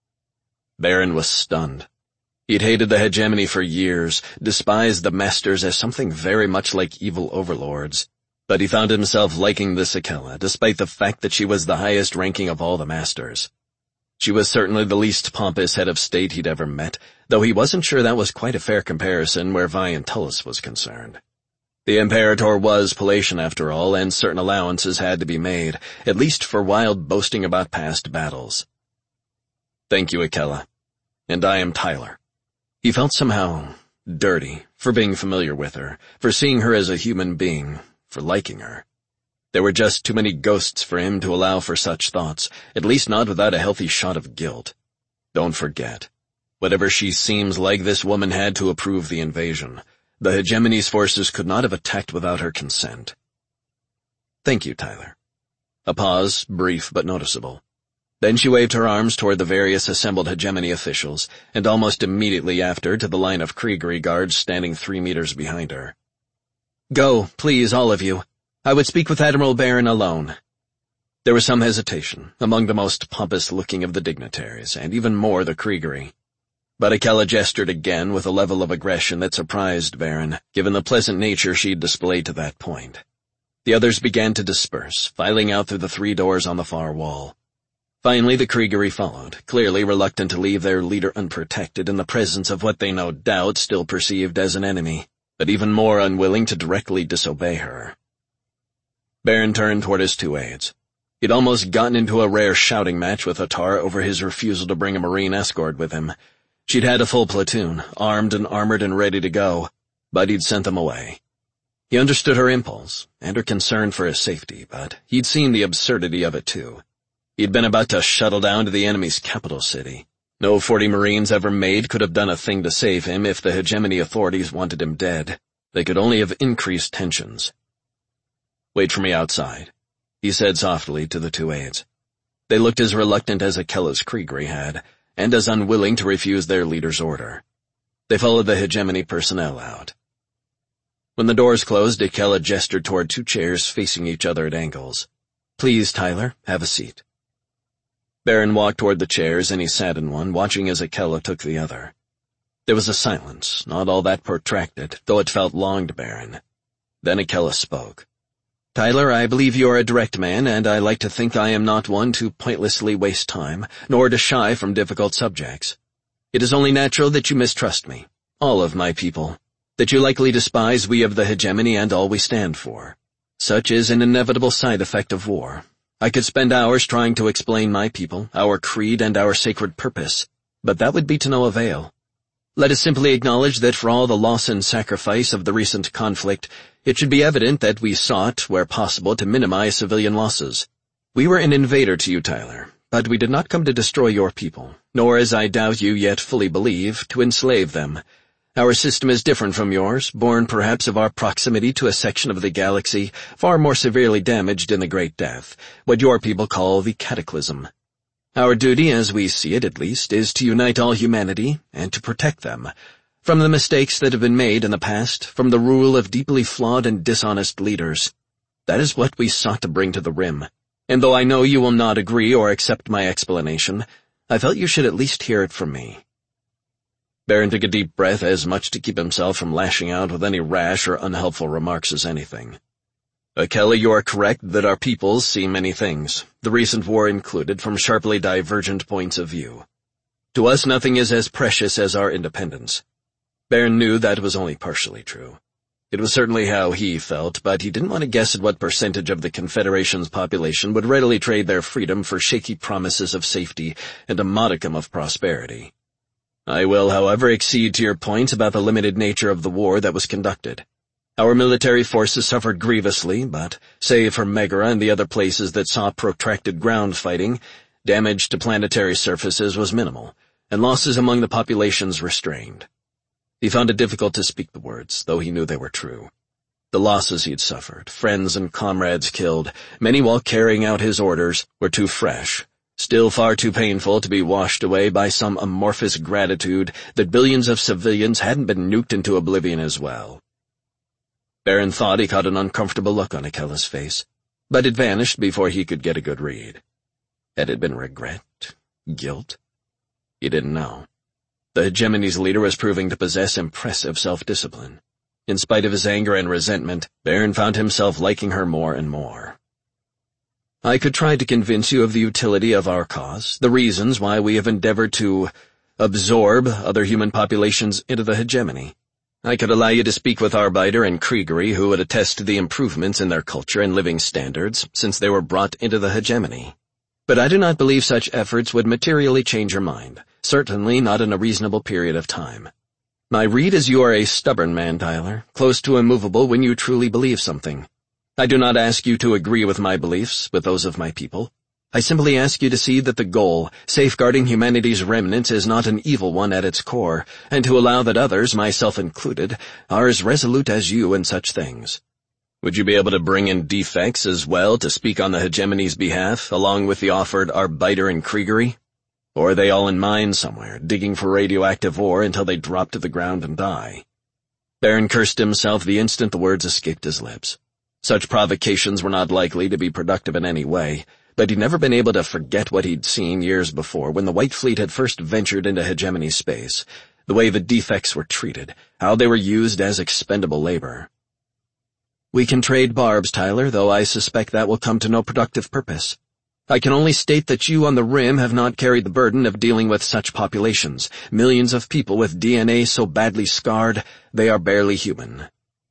Baron was stunned. He'd hated the hegemony for years, despised the masters as something very much like evil overlords. But he found himself liking this Akella, despite the fact that she was the highest ranking of all the masters. She was certainly the least pompous head of state he'd ever met, though he wasn't sure that was quite a fair comparison where Vian Tullus was concerned. The Imperator was Palatian after all, and certain allowances had to be made, at least for wild boasting about past battles. Thank you, Akella. And I am Tyler. He felt somehow dirty for being familiar with her, for seeing her as a human being, for liking her. There were just too many ghosts for him to allow for such thoughts, at least not without a healthy shot of guilt. Don't forget, whatever she seems like, this woman had to approve the invasion. The hegemony's forces could not have attacked without her consent. Thank you, Tyler. A pause, brief but noticeable. Then she waved her arms toward the various assembled hegemony officials, and almost immediately after to the line of Kriegeri guards standing three meters behind her. Go, please, all of you. I would speak with Admiral Baron alone. There was some hesitation among the most pompous-looking of the dignitaries, and even more the Kriegeri. But Akella gestured again with a level of aggression that surprised Baron, given the pleasant nature she'd displayed to that point. The others began to disperse, filing out through the three doors on the far wall. Finally, the Kriegeri followed, clearly reluctant to leave their leader unprotected in the presence of what they no doubt still perceived as an enemy, but even more unwilling to directly disobey her. Baron turned toward his two aides. He'd almost gotten into a rare shouting match with Atara over his refusal to bring a marine escort with him. She'd had a full platoon, armed and armored and ready to go, but he'd sent them away. He understood her impulse, and her concern for his safety, but he'd seen the absurdity of it too. He'd been about to shuttle down to the enemy's capital city, No forty Marines ever made could have done a thing to save him if the hegemony authorities wanted him dead. They could only have increased tensions. "Wait for me outside," he said softly to the two aides. They looked as reluctant as Akella's Kriegeri had, and as unwilling to refuse their leader's order. They followed the hegemony personnel out. When the doors closed, Akella gestured toward two chairs facing each other at angles. "Please, Tyler, have a seat." Baron walked toward the chairs, and he sat in one, watching as Akella took the other. There was a silence, not all that protracted, though it felt long to Baron. Then Akella spoke. "Tyler, I believe you are a direct man, and I like to think I am not one to pointlessly waste time, nor to shy from difficult subjects. It is only natural that you mistrust me, all of my people, that you likely despise we of the hegemony and all we stand for. Such is an inevitable side effect of war. I could spend hours trying to explain my people, our creed, and our sacred purpose, but that would be to no avail. Let us simply acknowledge that for all the loss and sacrifice of the recent conflict, it should be evident that we sought, where possible, to minimize civilian losses. We were an invader to you, Tyler, but we did not come to destroy your people, nor, as I doubt you yet fully believe, to enslave them. Our system is different from yours, born perhaps of our proximity to a section of the galaxy far more severely damaged in the Great Death, what your people call the Cataclysm. Our duty, as we see it at least, is to unite all humanity and to protect them, from the mistakes that have been made in the past, from the rule of deeply flawed and dishonest leaders. That is what we sought to bring to the Rim, and though I know you will not agree or accept my explanation, I felt you should at least hear it from me." Baron took a deep breath, as much to keep himself from lashing out with any rash or unhelpful remarks as anything. "Akella, you are correct that our peoples see many things, the recent war included, from sharply divergent points of view. To us nothing is as precious as our independence." Baron knew that was only partially true. It was certainly how he felt, but he didn't want to guess at what percentage of the Confederation's population would readily trade their freedom for shaky promises of safety and a modicum of prosperity. "I will, however, accede to your point about the limited nature of the war that was conducted. Our military forces suffered grievously, but, save for Megara and the other places that saw protracted ground fighting, damage to planetary surfaces was minimal, and losses among the populations restrained." He found it difficult to speak the words, though he knew they were true. The losses he had suffered, friends and comrades killed, many while carrying out his orders, were too fresh, still far too painful to be washed away by some amorphous gratitude that billions of civilians hadn't been nuked into oblivion as well. Baron thought he caught an uncomfortable look on Akella's face, but it vanished before he could get a good read. Had it been regret? Guilt? He didn't know. The hegemony's leader was proving to possess impressive self-discipline. In spite of his anger and resentment, Baron found himself liking her more and more. "I could try to convince you of the utility of our cause, the reasons why we have endeavored to absorb other human populations into the hegemony. I could allow you to speak with Arbeiter and Kriegeri, who would attest to the improvements in their culture and living standards since they were brought into the hegemony. But I do not believe such efforts would materially change your mind, certainly not in a reasonable period of time. My read is you are a stubborn man, Tyler, close to immovable when you truly believe something. I do not ask you to agree with my beliefs, with those of my people. I simply ask you to see that the goal, safeguarding humanity's remnants, is not an evil one at its core, and to allow that others, myself included, are as resolute as you in such things. Would you be able to bring in defects as well to speak on the hegemony's behalf, along with the offered Arbeiter and Kriegeri? Or are they all in mines somewhere, digging for radioactive ore until they drop to the ground and die?" Baron cursed himself the instant the words escaped his lips. Such provocations were not likely to be productive in any way, but he'd never been able to forget what he'd seen years before when the White Fleet had first ventured into hegemony space, the way the defects were treated, how they were used as expendable labor. "We can trade barbs, Tyler, though I suspect that will come to no productive purpose. I can only state that you on the Rim have not carried the burden of dealing with such populations, millions of people with D N A so badly scarred they are barely human."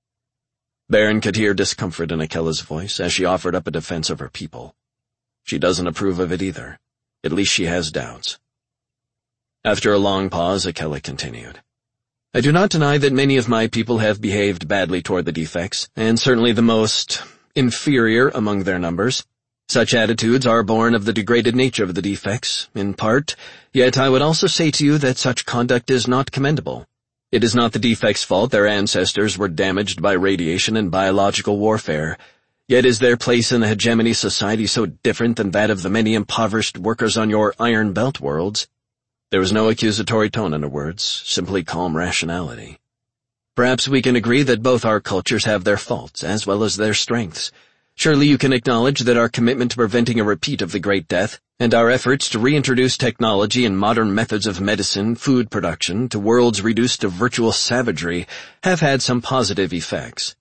Baron could hear discomfort in Akella's voice as she offered up a defense of her people. She doesn't approve of it either. At least she has doubts. After a long pause, Akella continued. "I do not deny that many of my people have behaved badly toward the defects, and certainly the most inferior among their numbers. Such attitudes are born of the degraded nature of the defects, in part, yet I would also say to you that such conduct is not commendable. It is not the defects' fault their ancestors were damaged by radiation and biological warfare, yet is their place in the hegemony society so different than that of the many impoverished workers on your Iron Belt worlds? There was no accusatory tone in her words, simply calm rationality. Perhaps we can agree that both our cultures have their faults, as well as their strengths. Surely you can acknowledge that our commitment to preventing a repeat of the Great Death, and our efforts to reintroduce technology and modern methods of medicine, food production, to worlds reduced to virtual savagery, have had some positive effects.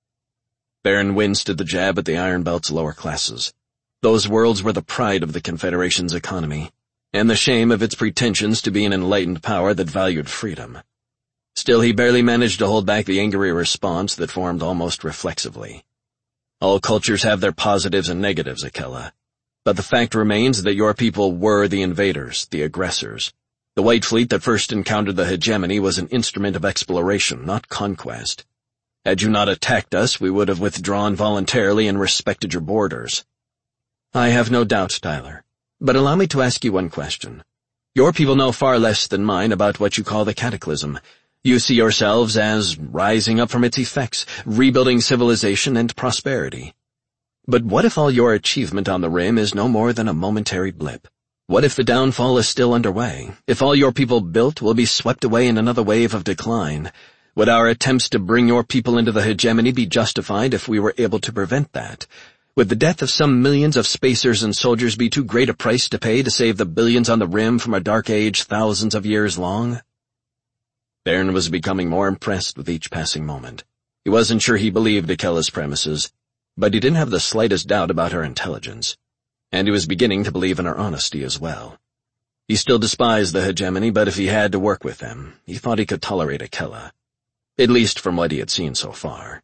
Baron winced at the jab at the Iron Belt's lower classes. Those worlds were the pride of the Confederation's economy, and the shame of its pretensions to be an enlightened power that valued freedom. Still, he barely managed to hold back the angry response that formed almost reflexively. All cultures have their positives and negatives, Akella. But the fact remains that your people were the invaders, the aggressors. The White Fleet that first encountered the hegemony was an instrument of exploration, not conquest. Had you not attacked us, we would have withdrawn voluntarily and respected your borders. I have no doubt, Tyler. But allow me to ask you one question. Your people know far less than mine about what you call the Cataclysm. You see yourselves as rising up from its effects, rebuilding civilization and prosperity. But what if all your achievement on the Rim is no more than a momentary blip? What if the downfall is still underway? If all your people built will be swept away in another wave of decline? Would our attempts to bring your people into the hegemony be justified if we were able to prevent that? Would the death of some millions of spacers and soldiers be too great a price to pay to save the billions on the Rim from a dark age thousands of years long? Baron was becoming more impressed with each passing moment. He wasn't sure he believed Akella's premises, but he didn't have the slightest doubt about her intelligence, and he was beginning to believe in her honesty as well. He still despised the hegemony, but if he had to work with them, he thought he could tolerate Akella, at least from what he had seen so far.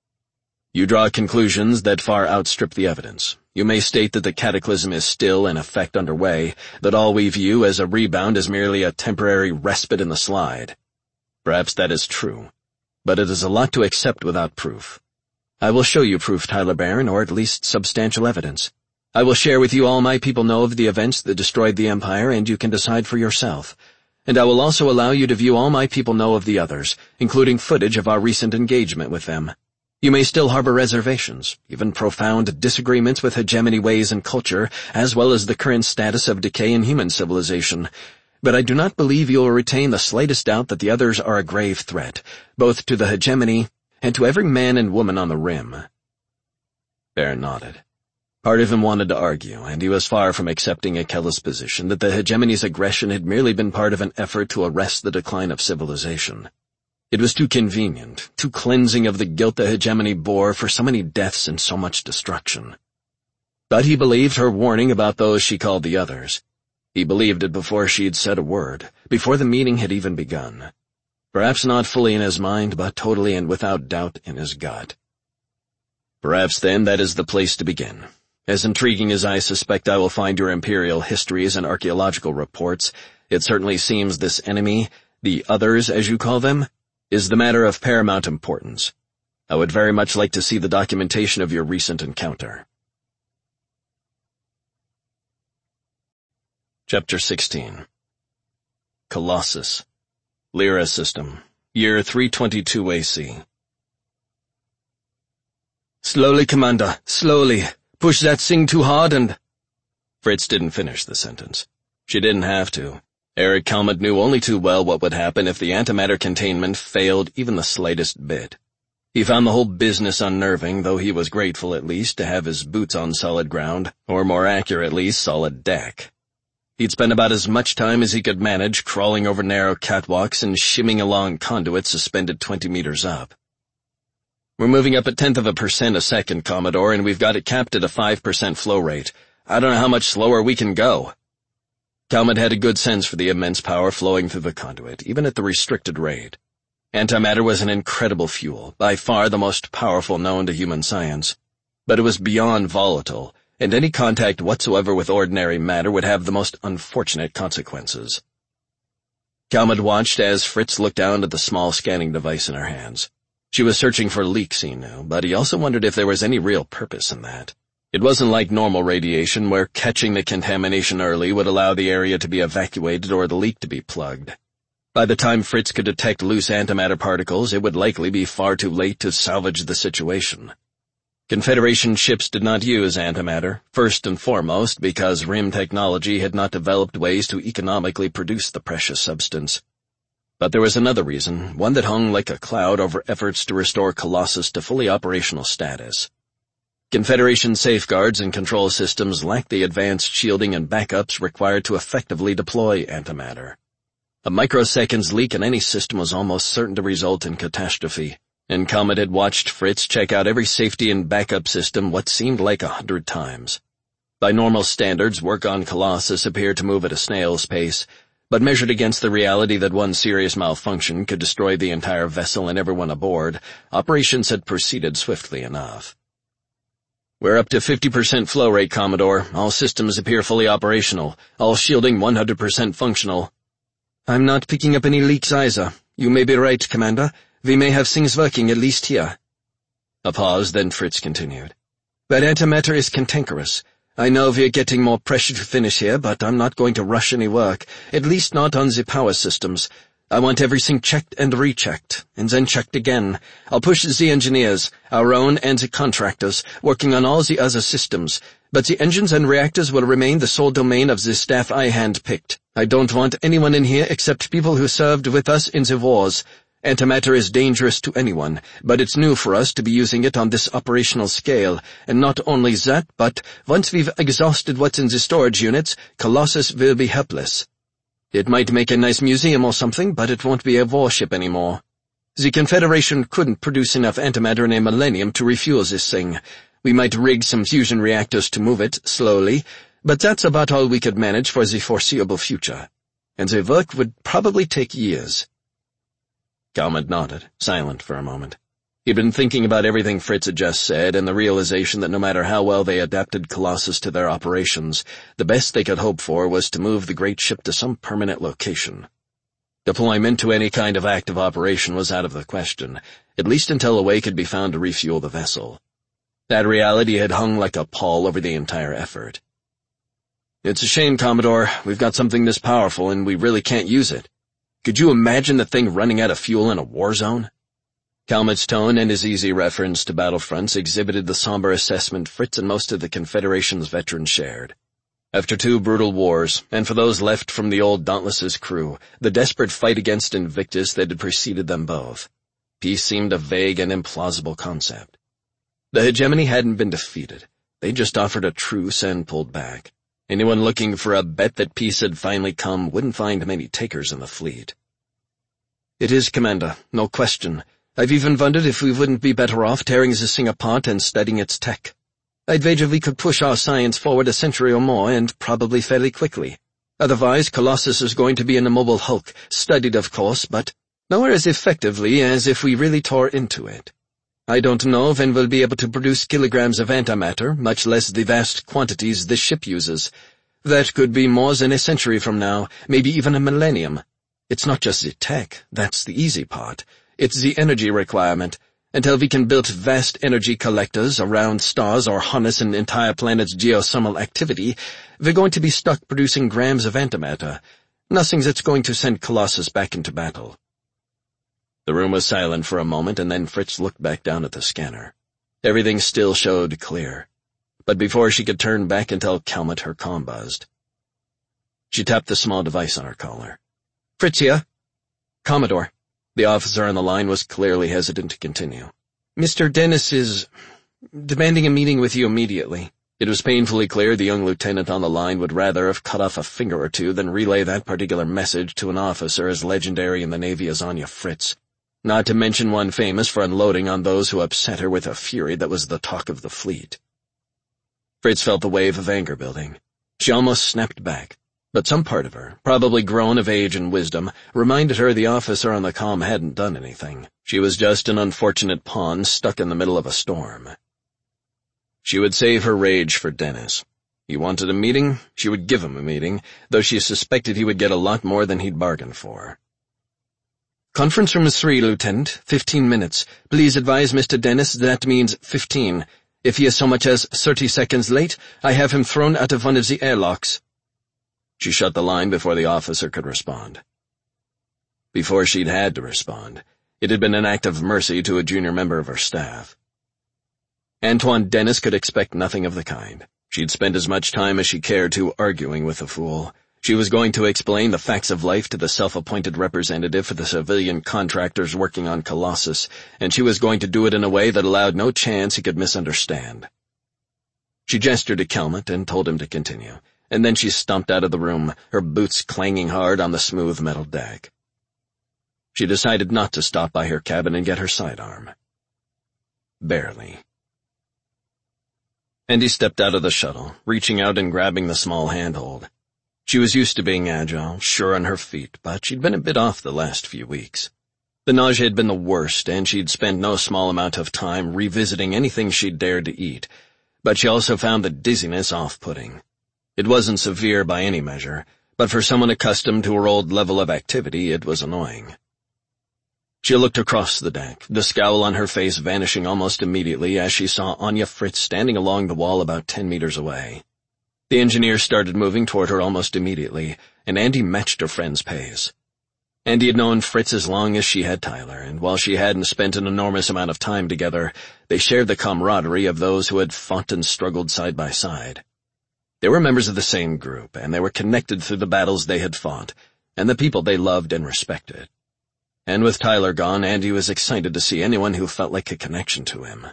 You draw conclusions that far outstrip the evidence. You may state that the Cataclysm is still in effect underway, that all we view as a rebound is merely a temporary respite in the slide. Perhaps that is true, but it is a lot to accept without proof. I will show you proof, Tyler Baron, or at least substantial evidence. I will share with you all my people know of the events that destroyed the Empire, and you can decide for yourself. And I will also allow you to view all my people know of the others, including footage of our recent engagement with them. You may still harbor reservations, even profound disagreements with hegemony ways and culture, as well as the current status of decay in human civilization. But I do not believe you will retain the slightest doubt that the others are a grave threat, both to the hegemony and to every man and woman on the Rim. Baron nodded. Part of him wanted to argue, and he was far from accepting Akella's position that the hegemony's aggression had merely been part of an effort to arrest the decline of civilization. It was too convenient, too cleansing of the guilt the hegemony bore for so many deaths and so much destruction. But he believed her warning about those she called the others. He believed it before she had said a word, before the meeting had even begun. Perhaps not fully in his mind, but totally and without doubt in his gut. Perhaps then that is the place to begin. As intriguing as I suspect I will find your imperial histories and archaeological reports, it certainly seems this enemy, the others as you call them, is the matter of paramount importance. I would very much like to see the documentation of your recent encounter. Chapter sixteen. Colossus. Lyra System. Year three twenty-two A C. Slowly, Commander, slowly. Push that thing too hard and— Fritz didn't finish the sentence. She didn't have to. Eric Kalmud knew only too well what would happen if the antimatter containment failed even the slightest bit. He found the whole business unnerving, though he was grateful at least to have his boots on solid ground, or more accurately, solid deck. He'd spent about as much time as he could manage crawling over narrow catwalks and shimming along conduits suspended twenty meters up. We're moving up a tenth of a percent a second, Commodore, and we've got it capped at a five percent flow rate. I don't know how much slower we can go. Kalmud had a good sense for the immense power flowing through the conduit, even at the restricted rate. Antimatter was an incredible fuel, by far the most powerful known to human science. But it was beyond volatile, and any contact whatsoever with ordinary matter would have the most unfortunate consequences. Kalmud watched as Fritz looked down at the small scanning device in her hands. She was searching for leaks, he knew, but he also wondered if there was any real purpose in that. It wasn't like normal radiation, where catching the contamination early would allow the area to be evacuated or the leak to be plugged. By the time Fritz could detect loose antimatter particles, it would likely be far too late to salvage the situation. Confederation ships did not use antimatter, first and foremost because R I M technology had not developed ways to economically produce the precious substance. But there was another reason, one that hung like a cloud over efforts to restore Colossus to fully operational status. Confederation safeguards and control systems lacked the advanced shielding and backups required to effectively deploy antimatter. A microsecond's leak in any system was almost certain to result in catastrophe, and Comet had watched Fritz check out every safety and backup system what seemed like a hundred times. By normal standards, work on Colossus appeared to move at a snail's pace, but measured against the reality that one serious malfunction could destroy the entire vessel and everyone aboard, operations had proceeded swiftly enough. "We're up to fifty percent flow rate, Commodore. All systems appear fully operational. All shielding one hundred percent functional." "I'm not picking up any leaks either. You may be right, Commander. We may have things working, at least here." A pause, then Fritz continued. "That antimatter is cantankerous. I know we're getting more pressure to finish here, but I'm not going to rush any work, at least not on the power systems. I want everything checked and rechecked, and then checked again. I'll push the engineers, our own and the contractors, working on all the other systems, but the engines and reactors will remain the sole domain of the staff I hand-picked. I don't want anyone in here except people who served with us in the wars. Antimatter is dangerous to anyone, but it's new for us to be using it on this operational scale, and not only that, but once we've exhausted what's in the storage units, Colossus will be helpless. It might make a nice museum or something, but it won't be a warship anymore. The Confederation couldn't produce enough antimatter in a millennium to refuel this thing. We might rig some fusion reactors to move it, slowly, but that's about all we could manage for the foreseeable future. And the work would probably take years." Comet nodded, silent for a moment. He'd been thinking about everything Fritz had just said, and the realization that no matter how well they adapted Colossus to their operations, the best they could hope for was to move the great ship to some permanent location. Deployment to any kind of active operation was out of the question, at least until a way could be found to refuel the vessel. That reality had hung like a pall over the entire effort. "It's a shame, Commodore. We've got something this powerful, and we really can't use it. Could you imagine the thing running out of fuel in a war zone?" Comet's tone and his easy reference to battlefronts exhibited the somber assessment Fritz and most of the Confederation's veterans shared. After two brutal wars, and for those left from the old Dauntless's crew, the desperate fight against Invictus that had preceded them both, peace seemed a vague and implausible concept. The hegemony hadn't been defeated. They just offered a truce and pulled back. Anyone looking for a bet that peace had finally come wouldn't find many takers in the fleet. "It is, Commander, no question. I've even wondered if we wouldn't be better off tearing this thing apart and studying its tech. I'd wager we could push our science forward a century or more, and probably fairly quickly. Otherwise, Colossus is going to be an immobile hulk, studied of course, but nowhere as effectively as if we really tore into it. I don't know when we'll be able to produce kilograms of antimatter, much less the vast quantities this ship uses. That could be more than a century from now, maybe even a millennium. It's not just the tech, that's the easy part. It's the energy requirement. Until we can build vast energy collectors around stars or harness an entire planet's geothermal activity, we're going to be stuck producing grams of antimatter. Nothing that's going to send Colossus back into battle." The room was silent for a moment, and then Fritz looked back down at the scanner. Everything still showed clear. But before she could turn back and tell Comet, her comm buzzed. She tapped the small device on her collar. "Fritz here." "Commodore." The officer on the line was clearly hesitant to continue. "Mister Dennis is demanding a meeting with you immediately." It was painfully clear the young lieutenant on the line would rather have cut off a finger or two than relay that particular message to an officer as legendary in the Navy as Anya Fritz, not to mention one famous for unloading on those who upset her with a fury that was the talk of the fleet. Fritz felt the wave of anger building. She almost snapped back. But some part of her, probably grown of age and wisdom, reminded her the officer on the comm hadn't done anything. She was just an unfortunate pawn stuck in the middle of a storm. She would save her rage for Dennis. He wanted a meeting, she would give him a meeting, though she suspected he would get a lot more than he'd bargained for. "Conference room three, Lieutenant. Fifteen minutes. Please advise Mister Dennis that means fifteen. If he is so much as thirty seconds late, I have him thrown out of one of the airlocks." She shut the line before the officer could respond. Before she'd had to respond, it had been an act of mercy to a junior member of her staff. Antoine Dennis could expect nothing of the kind. She'd spent as much time as she cared to arguing with the fool. She was going to explain the facts of life to the self-appointed representative for the civilian contractors working on Colossus, and she was going to do it in a way that allowed no chance he could misunderstand. She gestured to Kelmut and told him to continue, and then she stumped out of the room, her boots clanging hard on the smooth metal deck. She decided not to stop by her cabin and get her sidearm. Barely. Andy stepped out of the shuttle, reaching out and grabbing the small handhold. She was used to being agile, sure on her feet, but she'd been a bit off the last few weeks. The nausea had been the worst, and she'd spent no small amount of time revisiting anything she'd dared to eat, but she also found the dizziness off-putting. It wasn't severe by any measure, but for someone accustomed to her old level of activity, it was annoying. She looked across the deck, the scowl on her face vanishing almost immediately as she saw Anya Fritz standing along the wall about ten meters away. The engineer started moving toward her almost immediately, and Andy matched her friend's pace. Andy had known Fritz as long as she had Tyler, and while she hadn't spent an enormous amount of time together, they shared the camaraderie of those who had fought and struggled side by side. They were members of the same group, and they were connected through the battles they had fought, and the people they loved and respected. And with Tyler gone, Andy was excited to see anyone who felt like a connection to him.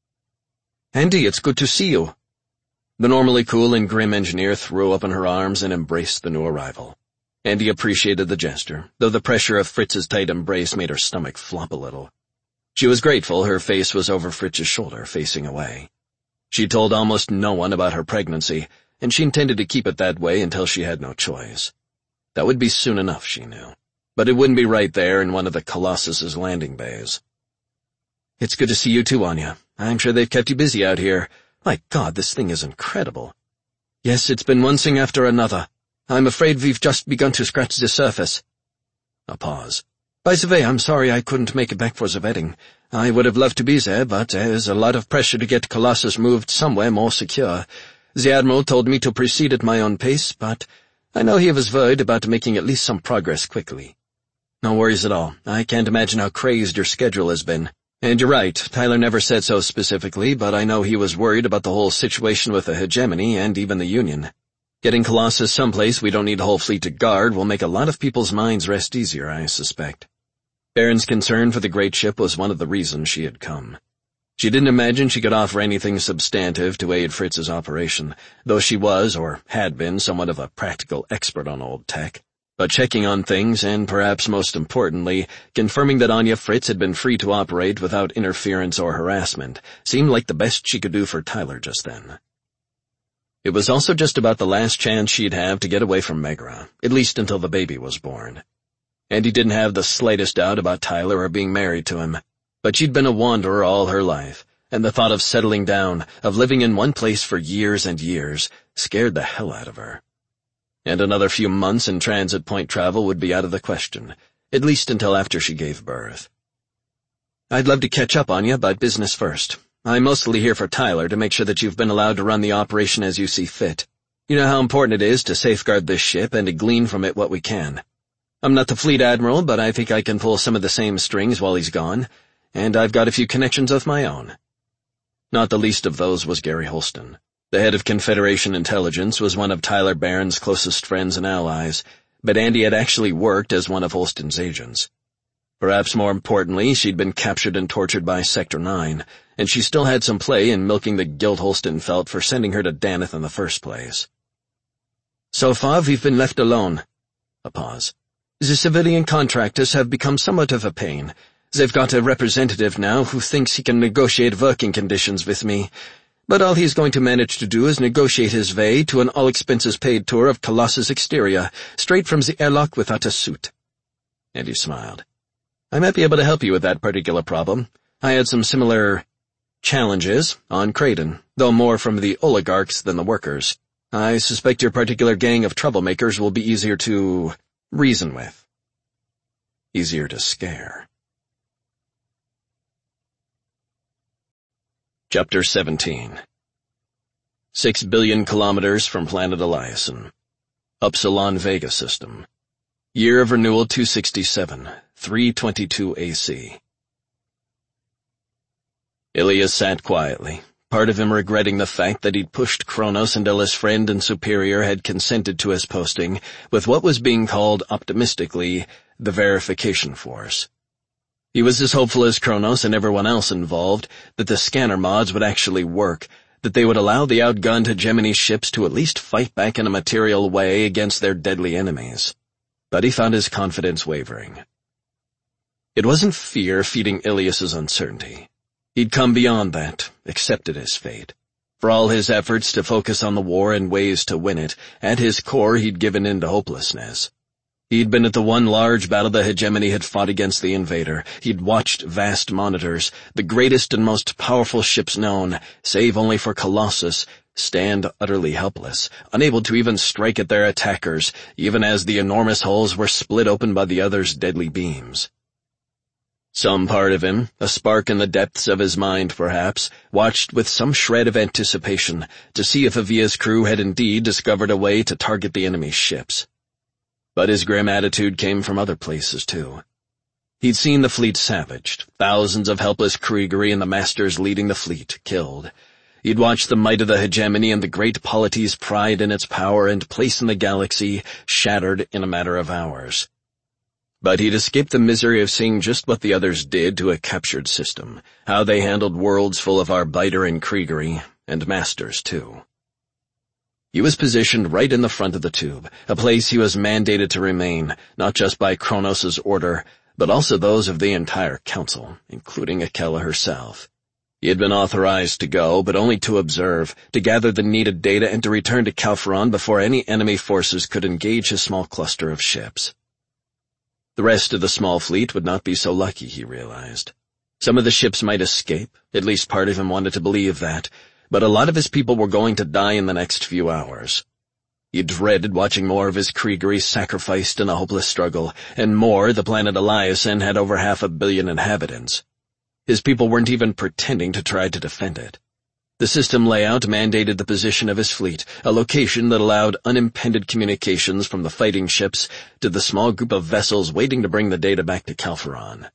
"Andy, it's good to see you." The normally cool and grim engineer threw open her arms and embraced the new arrival. Andy appreciated the gesture, though the pressure of Fritz's tight embrace made her stomach flop a little. She was grateful her face was over Fritz's shoulder, facing away. She told almost no one about her pregnancy, and she intended to keep it that way until she had no choice. That would be soon enough, she knew, but it wouldn't be right there in one of the Colossus's landing bays. "It's good to see you too, Anya. I'm sure they've kept you busy out here. My God, this thing is incredible." "Yes, it's been one thing after another. I'm afraid we've just begun to scratch the surface." A pause. "By the way, I'm sorry I couldn't make it back for the wedding. I would have loved to be there, but there's a lot of pressure to get Colossus moved somewhere more secure. The Admiral told me to proceed at my own pace, but I know he was worried about making at least some progress quickly." "No worries at all. I can't imagine how crazed your schedule has been. And you're right, Tyler never said so specifically, but I know he was worried about the whole situation with the hegemony and even the Union. Getting Colossus someplace we don't need a whole fleet to guard will make a lot of people's minds rest easier, I suspect." Baron's concern for the great ship was one of the reasons she had come. She didn't imagine she could offer anything substantive to aid Fritz's operation, though she was, or had been, somewhat of a practical expert on old tech. But checking on things, and perhaps most importantly, confirming that Anya Fritz had been free to operate without interference or harassment, seemed like the best she could do for Tyler just then. It was also just about the last chance she'd have to get away from Megra, at least until the baby was born. Andy didn't have the slightest doubt about Tyler or being married to him, but she'd been a wanderer all her life, and the thought of settling down, of living in one place for years and years, scared the hell out of her. And another few months in transit point travel would be out of the question, at least until after she gave birth. "I'd love to catch up on you, but business first. I'm mostly here for Tyler to make sure that you've been allowed to run the operation as you see fit. You know how important it is to safeguard this ship and to glean from it what we can. I'm not the fleet admiral, but I think I can pull some of the same strings while he's gone, and I've got a few connections of my own." Not the least of those was Gary Holston. The head of Confederation intelligence was one of Tyler Barron's closest friends and allies, but Andy had actually worked as one of Holston's agents. Perhaps more importantly, she'd been captured and tortured by Sector nine, and she still had some play in milking the guilt Holston felt for sending her to Daneth in the first place. "So far, we've been left alone." A pause. "The civilian contractors have become somewhat of a pain. They've got a representative now who thinks he can negotiate working conditions with me, but all he's going to manage to do is negotiate his way to an all-expenses-paid tour of Colossus' exterior, straight from the airlock without a suit." And he smiled. "I might be able to help you with that particular problem. I had some similar challenges on Kraden, though more from the oligarchs than the workers. I suspect your particular gang of troublemakers will be easier to reason with. Easier to scare." Chapter seventeen. Six billion kilometers from planet Eliason. Upsilon Vega System. Year of renewal two sixty-seven, three twenty-two A C. Ilias sat quietly, part of him regretting the fact that he'd pushed Kronos until his friend and superior had consented to his posting with what was being called, optimistically, the Verification Force. He was as hopeful as Kronos and everyone else involved that the scanner mods would actually work, that they would allow the outgunned hegemony ships to at least fight back in a material way against their deadly enemies. But he found his confidence wavering. It wasn't fear feeding Ilias's uncertainty. He'd come beyond that, accepted his fate. For all his efforts to focus on the war and ways to win it, at his core he'd given in to hopelessness. He'd been at the one large battle the hegemony had fought against the invader. He'd watched vast monitors, the greatest and most powerful ships known, save only for Colossus, stand utterly helpless, unable to even strike at their attackers, even as the enormous hulls were split open by the other's deadly beams. Some part of him, a spark in the depths of his mind perhaps, watched with some shred of anticipation to see if Avia's crew had indeed discovered a way to target the enemy's ships. But his grim attitude came from other places, too. He'd seen the fleet savaged, thousands of helpless Kriegeri and the masters leading the fleet killed. He'd watched the might of the hegemony and the great polity's pride in its power and place in the galaxy shattered in a matter of hours. But he'd escaped the misery of seeing just what the others did to a captured system, how they handled worlds full of Arbiter and Kriegeri, and masters, too. He was positioned right in the front of the tube, a place he was mandated to remain, not just by Kronos' order, but also those of the entire council, including Akela herself. He had been authorized to go, but only to observe, to gather the needed data and to return to Calpheron before any enemy forces could engage his small cluster of ships. The rest of the small fleet would not be so lucky, he realized. Some of the ships might escape, at least part of him wanted to believe that, but a lot of his people were going to die in the next few hours. He dreaded watching more of his Kriegeri sacrificed in a hopeless struggle, and more, the planet Eliason had over half a billion inhabitants. His people weren't even pretending to try to defend it. The system layout mandated the position of his fleet, a location that allowed unimpeded communications from the fighting ships to the small group of vessels waiting to bring the data back to Calpheron.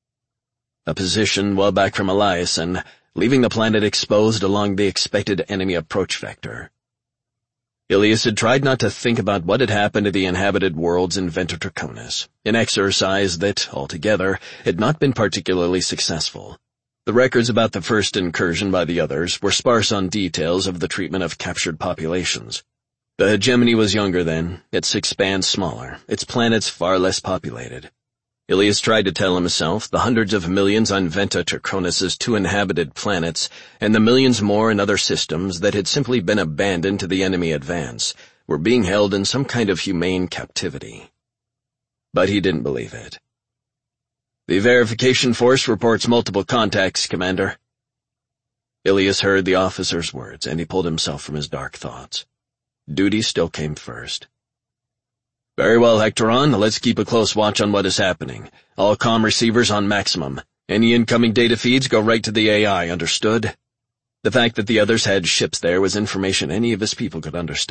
A position well back from Eliason, leaving the planet exposed along the expected enemy approach vector. Ilias had tried not to think about what had happened to the inhabited worlds in Venta Draconis, an exercise that, altogether, had not been particularly successful. The records about the first incursion by the others were sparse on details of the treatment of captured populations. The hegemony was younger then, its expanse smaller, its planets far less populated. Ilias tried to tell himself the hundreds of millions on Venta Draconis' two inhabited planets, and the millions more in other systems that had simply been abandoned to the enemy advance, were being held in some kind of humane captivity. But he didn't believe it. "The Verification Force reports multiple contacts, Commander." Ilias heard the officer's words, and he pulled himself from his dark thoughts. Duty still came first. "Very well, Hectoron, let's keep a close watch on what is happening. All comm receivers on maximum. Any incoming data feeds go right to the A I, understood?" The fact that the others had ships there was information any of his people could understand.